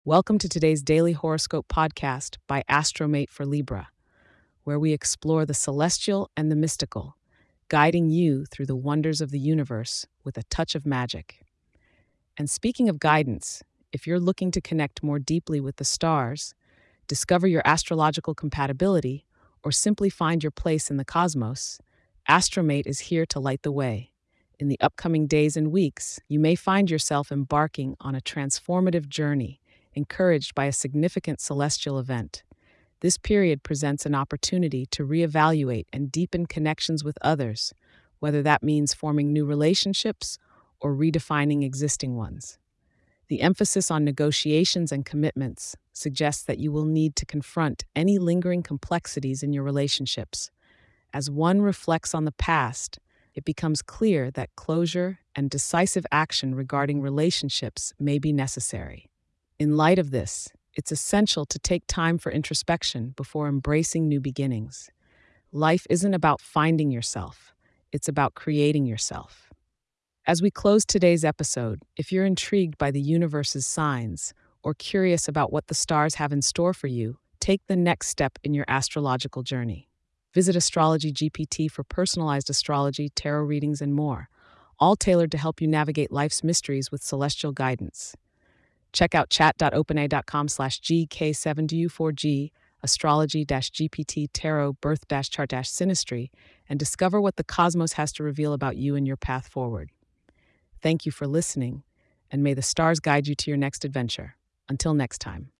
Welcome to today's daily horoscope podcast by Astromate for Libra, where we explore the celestial and the mystical, guiding you through the wonders of the universe with a touch of magic. And speaking of guidance, if you're looking to connect more deeply with the stars, discover your astrological compatibility, or simply find your place in the cosmos, Astromate is here to light the way. In the upcoming days and weeks, you may find yourself embarking on a transformative journey, encouraged by a significant celestial event. This period presents an opportunity to reevaluate and deepen connections with others, whether that means forming new relationships or redefining existing ones. The emphasis on negotiations and commitments suggests that you will need to confront any lingering complexities in your relationships. As one reflects on the past, it becomes clear that closure and decisive action regarding relationships may be necessary. In light of this, it's essential to take time for introspection before embracing new beginnings. Life isn't about finding yourself, it's about creating yourself. As we close today's episode, if you're intrigued by the universe's signs or curious about what the stars have in store for you, take the next step in your astrological journey. Visit Astrology GPT for personalized astrology, tarot readings, and more, all tailored to help you navigate life's mysteries with celestial guidance. Check out chat.openai.com/GK7DU4G, astrology-GPT, tarot, birth-chart-synastry, and discover what the cosmos has to reveal about you and your path forward. Thank you for listening, and may the stars guide you to your next adventure. Until next time.